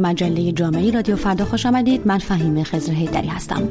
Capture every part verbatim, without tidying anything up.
مجله جامعه رادیو فردا خوش آمدید. من فهیمه خضر حیدری هستم.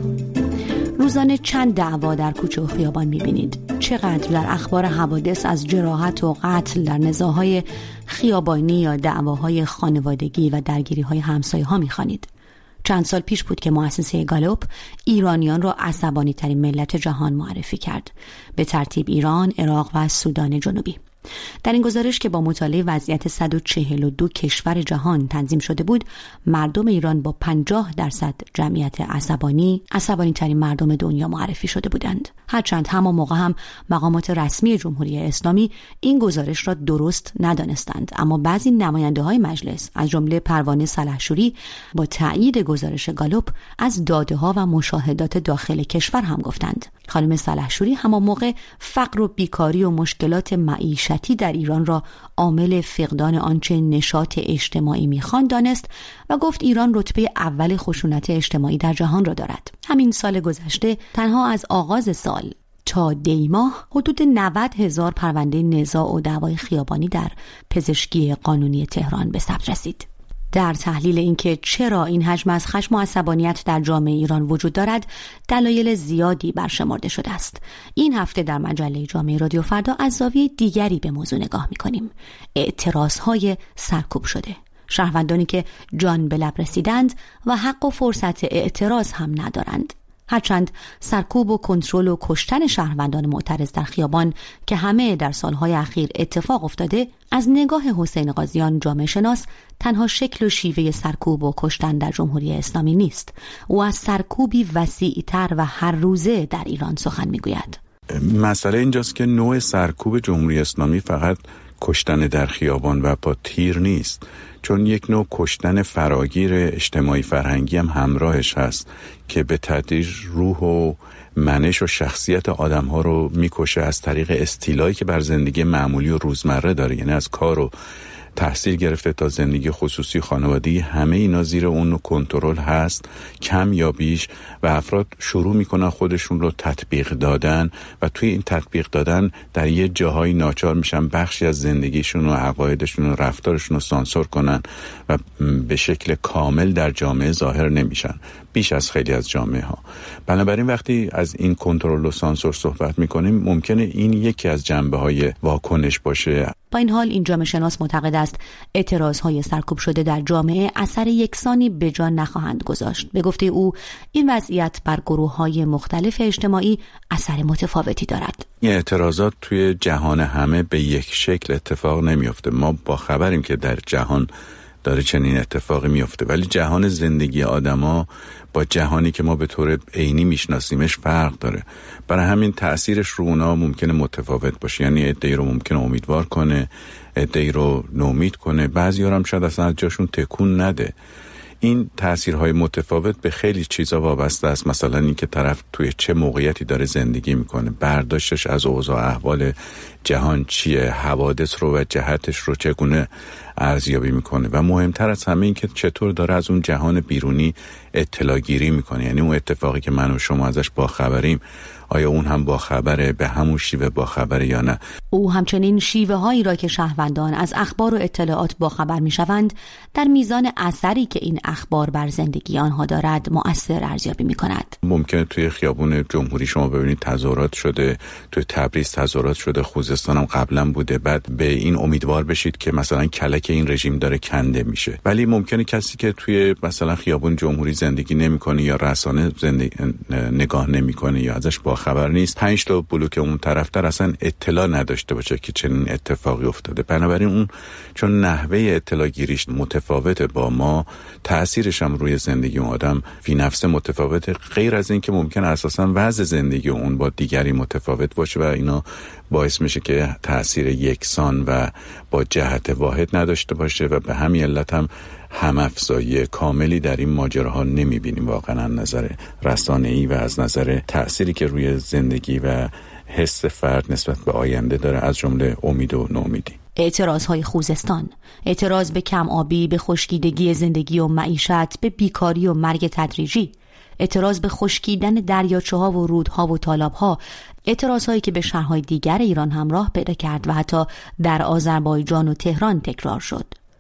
روزانه چند دعوا در کوچه و خیابان می‌بینید؟ چقدر در اخبار حوادث از جراحت و قتل در نزاع‌های خیابانی یا دعواهای خانوادگی و درگیری‌های همسایه‌ها می‌خوانید؟ چند سال پیش بود که مؤسسه گالوپ ایرانیان را عصبانی‌ترین ملت جهان معرفی کرد، به ترتیب ایران، عراق و سودان جنوبی. در این گزارش که با مطالعه وضعیت صد و چهل و دو کشور جهان تنظیم شده بود، مردم ایران با پنجاه درصد جمعیت عصبانی، عصبانی ترین مردم دنیا معرفی شده بودند. هرچند همان موقع هم مقامات رسمی جمهوری اسلامی این گزارش را درست ندانستند، اما بعضی نماینده های مجلس از جمله پروانه سلحشوری با تایید گزارش گالوپ از داده ها و مشاهدات داخل کشور هم گفتند. خانم سلحشوری همان موقع فقر و بیکاری و مشکلات معیشتی در ایران را عامل فقدان آنچه نشاط اجتماعی می‌خواند دانست و گفت ایران رتبه اول خشونت اجتماعی در جهان را دارد. همین سال گذشته تنها از آغاز سال تا دی ماه حدود نود هزار پرونده نزاع و دعوای خیابانی در پزشکی قانونی تهران به ثبت رسید. در تحلیل اینکه چرا این حجم از خشم و عصبانیت در جامعه ایران وجود دارد، دلایل زیادی برشمرده شده است. این هفته در مجله جامعه رادیو فردا از زاویه دیگری به موضوع نگاه می‌کنیم: اعتراض‌های سرکوب شده. شهروندانی که جان به لب رسیدند و حق و فرصت اعتراض هم ندارند. هرچند سرکوب و کنترل و کشتن شهروندان معترض در خیابان که همه در سالهای اخیر اتفاق افتاده، از نگاه حسین قاضیان جامعه شناس تنها شکل و شیوه سرکوب و کشتن در جمهوری اسلامی نیست. او از سرکوبی وسیع‌تر و هر روزه در ایران سخن میگوید. مسئله اینجاست که نوع سرکوب جمهوری اسلامی فقط کشتن در خیابان و با تیر نیست، چون یک نوع کشتن فراگیر اجتماعی فرهنگی هم همراهش هست که به تدریج روح و منش و شخصیت آدم‌ها رو میکشه از طریق استیلایی که بر زندگی معمولی و روزمره داره، یعنی از کار و تحصیل گرفته تا زندگی خصوصی خانوادگی، همه اینا زیر اون کنترل هست کم یا بیش، و افراد شروع میکنن خودشون رو تطبیق دادن و توی این تطبیق دادن در یه جاهای ناچار میشن بخشی از زندگیشون و عقایدشون و رفتارشون رو سانسور کنن و به شکل کامل در جامعه ظاهر نمیشن، بیش از خیلی از جامعه ها. بنابراین وقتی از این کنترل و سانسور صحبت میکنیم، ممکنه این یکی از جنبه های واکنش باشه. با این حال این جامعه شناس معتقد است اعتراض‌های سرکوب شده در جامعه اثر یکسانی به جا نخواهند گذاشت. به گفته او این وضعیت بر گروه‌های مختلف اجتماعی اثر متفاوتی دارد. این اعتراضات توی جهان همه به یک شکل اتفاق نمیفته. ما با خبریم که در جهان داره چنین اتفاقی میفته، ولی جهان زندگی آدما با جهانی که ما به طور عینی میشناسیمش فرق داره. برای همین تأثیرش رو اونا ممکنه متفاوت باشه، یعنی عده‌ای رو ممکنه امیدوار کنه، عده‌ای رو نومید کنه، بعضی‌ها هم شاید اصلا از جاشون تکون نده. این تأثیرهای متفاوت به خیلی چیزا وابسته است. مثلا اینکه طرف توی چه موقعیتی داره زندگی میکنه، برداشتش از اوضاع احوال جهان چیه، حوادث رو و جهتش رو چگونه ارزیابی میکنه، و مهمتر از همه این که چطور داره از اون جهان بیرونی اطلاع گیری میکنه. یعنی اون اتفاقی که من و شما ازش باخبریم، آیا اون هم باخبره، به همون شیوه باخبره یا نه؟ او همچنین شیوه هایی را که شهروندان از اخبار و اطلاعات باخبر میشوند در میزان اثری که این اخبار بر زندگی آنها دارد مؤثر ارزیابی میکند. ممکنه توی خیابون جمهوری شما ببینید تظاهرات شده، توی تبریز تظاهرات شده، خوزستان هم قبلا بوده، بعد به این امیدوار بشید که مثلا کلک این رژیم داره کنده میشه. ولی ممکنه کسی که توی مثلا خیابون جمهوری زندگی نمیکنه یا رسانه زندگی نگاه نمیکنه یا ازش با خبر نیست، پنج تا بلوک اون طرفدار اصلا اطلاع نداشته باشه که چنین اتفاقی افتاده. بنابراین اون چون نحوه اطلاع گیریش متفاوته با ما، تأثیرش هم روی زندگی اون آدم فی نفسه متفاوته، غیر از این که ممکنه اساسا وضع زندگی اون با دیگری متفاوت باشه و اینا باعث میشه که تأثیر یکسان و با جهت واحد نداشته باشه، و به همین علت هم هم‌افزایی کاملی در این ماجراها نمیبینیم واقعا از نظر رسانه‌ای و از نظر تأثیری که روی زندگی و حس فرد نسبت به آینده داره، از جمله امید و نومیدی. اعتراض‌های خوزستان، اعتراض به کم آبی، به خشکیدگی زندگی و معیشت، به بیکاری و مرگ تدریجی، اعتراض به خشکیدن دریاچه‌ها و رودها و تالاب‌ها، اعتراض‌هایی که به شهرهای دیگر ایران هم راه پیدا کرد و حتی در آذربایجان و تهران تکرار شد.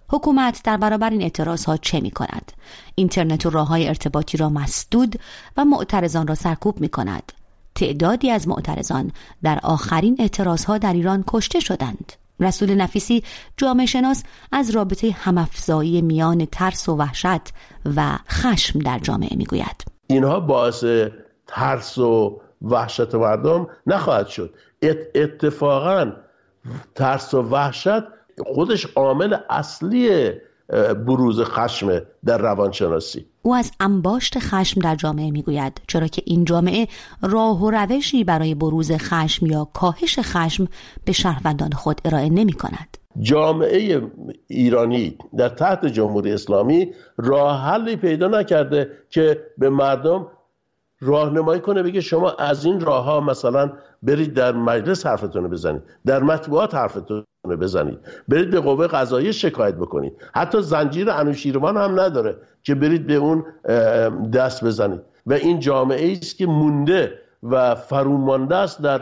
حکومت در برابر این اعتراضها چه می کند؟ اینترنت و راه‌های ارتباطی را مسدود و معترضان را سرکوب می کند. تعدادی از معترضان در آخرین اعتراضها در ایران کشته شدند. رسول نفیسی جامعه شناس از رابطه همافزایی میان ترس و وحشت و خشم در جامعه می گوید. اینها باعث ترس و وحشت مردم نخواهد شد. اتفاقاً ترس و وحشت خودش عامل اصلی بروز خشم در روانشناسی. او از انباشت خشم در جامعه میگوید، چرا که این جامعه راه و روشی برای بروز خشم یا کاهش خشم به شهروندان خود ارائه نمی کند. جامعه ایرانی در تحت جمهوری اسلامی راه حلی پیدا نکرده که به مردم راهنمایی کنه، بگه شما از این راه ها مثلا برید در مجلس حرفتون رو بزنید، در مطبوعات حرفتون رو بزنید، برید به قوه قضاییه شکایت بکنید. حتی زنجیر انوشیروان هم نداره که برید به اون دست بزنید. و این جامعه است که مونده و فرومانده است در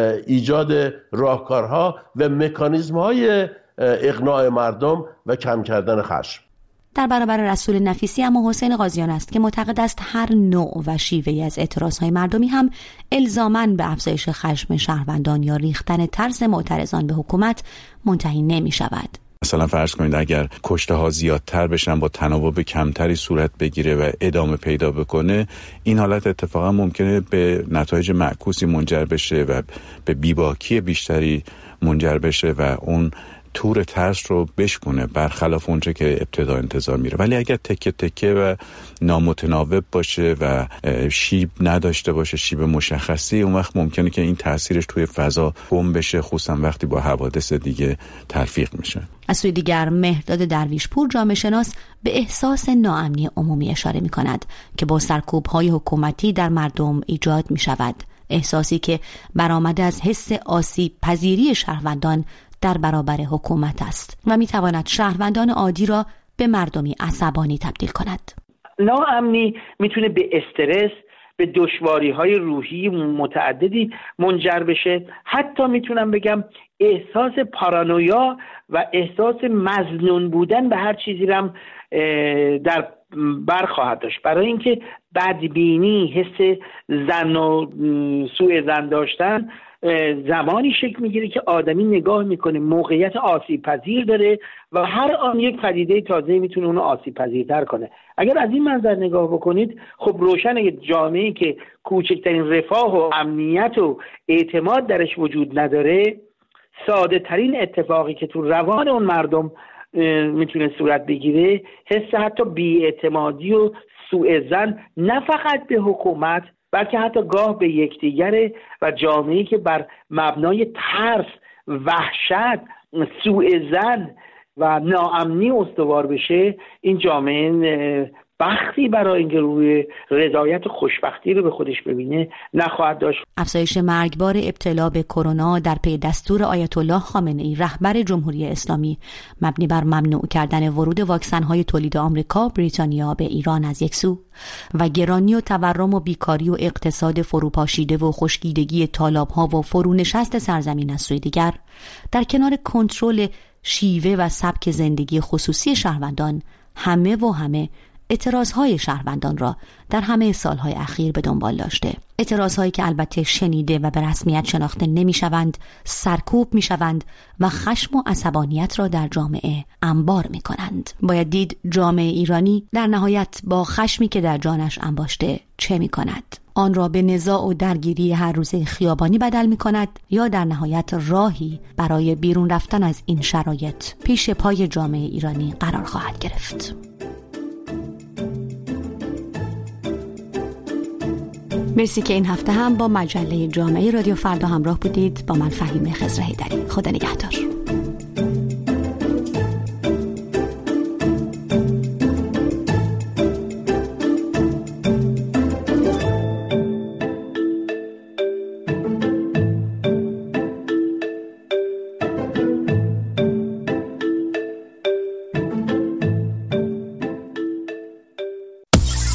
ایجاد راهکارها و مکانیزم‌های اقناع مردم و کم کردن خشم. در برابر رسول نفیسی اما حسین قاضیان است که معتقد است هر نوع و شیوهی از اعتراضهای مردمی هم الزاماً به افزایش خشم شهروندان یا ریختن ترس معترضان به حکومت منتهی نمی شود. مثلا فرض کنید اگر کشته ها زیادتر بشن با تناوب کمتری صورت بگیره و ادامه پیدا بکنه، این حالت اتفاقا ممکنه به نتایج معکوسی منجر بشه و به بیباکی بیشتری منجر بشه و اون تور ترس رو بشکنه، برخلاف اونچه که ابتدا انتظار میره. ولی اگر تکه تکه و نامتناوب باشه و شیب نداشته باشه، شیب مشخصی، اون وقت ممکنه که این تاثیرش توی فضا گم بشه، خصوصا وقتی با حوادث دیگه تلفیق میشه. از سوی دیگر مهرداد درویشپور جامعه شناس به احساس ناامنی عمومی اشاره میکند که با سرکوب‌های حکومتی در مردم ایجاد میشود، احساسی که برآمده از حس آسیب پذیری شهروندان در برابر حکومت است و میتواند شهروندان عادی را به مردمی عصبانی تبدیل کند. ناامنی میتونه به استرس، به دشواری‌های روحی متعددی منجر بشه. حتی میتونم بگم احساس پارانویا و احساس مظنون بودن به هر چیزی هم در بر خواهد داشت، برای اینکه بدبینی، حس ظن و سوء ظن داشتن زمانی شکل میگیره که آدمی نگاه میکنه موقعیت آسیب پذیر داره و هر آن یک پدیده تازه میتونه اونو آسیب پذیرتر کنه. اگر از این منظر نگاه بکنید، خب روشنه که جامعه‌ای که کوچکترین رفاه و امنیت و اعتماد درش وجود نداره، ساده ترین اتفاقی که تو روان اون مردم میتونه صورت بگیره، حس حتی بی‌اعتمادی و سوء ظن نه فقط به حکومت بلکه حتی گاه به یکدیگر و جامعه‌ای که بر مبنای ترس، وحشت، سوء ظن و ناامنی استوار بشه، این جامعه بختی برای اینکه روی رضایت خوشبختی رو به خودش ببینه نخواهد داشت. افزایش مرگبار ابتلا به کرونا در پی دستور آیت الله خامنه‌ای رهبر جمهوری اسلامی مبنی بر ممنوع کردن ورود واکسن‌های تولید آمریکا، بریتانیا به ایران از یک سو و گرانی و تورم و بیکاری و اقتصاد فروپاشیده و خشکیدگی تالاب‌ها و فرونشست سرزمین از سوی دیگر، در کنار کنترل شیوه و سبک زندگی خصوصی شهروندان، همه و همه اعتراضهای شهروندان را در همه سالهای اخیر به دنبال داشته. اعتراضهایی که البته شنیده و به رسمیت شناخته نمی شوند، سرکوب می شوند و خشم و عصبانیت را در جامعه انبار می کنند. باید دید جامعه ایرانی در نهایت با خشمی که در جانش انباشته چه می کند؟ آن را به نزاع و درگیری هر روزه خیابانی بدل می کند یا در نهایت راهی برای بیرون رفتن از این شرایط پیش پای جامعه ایرانی قرار خواهد گرفت؟ مرسی که این هفته هم با مجله جامعه رادیو فردا همراه بودید. با من فهیم خضر حیدری. خدا نگهدار.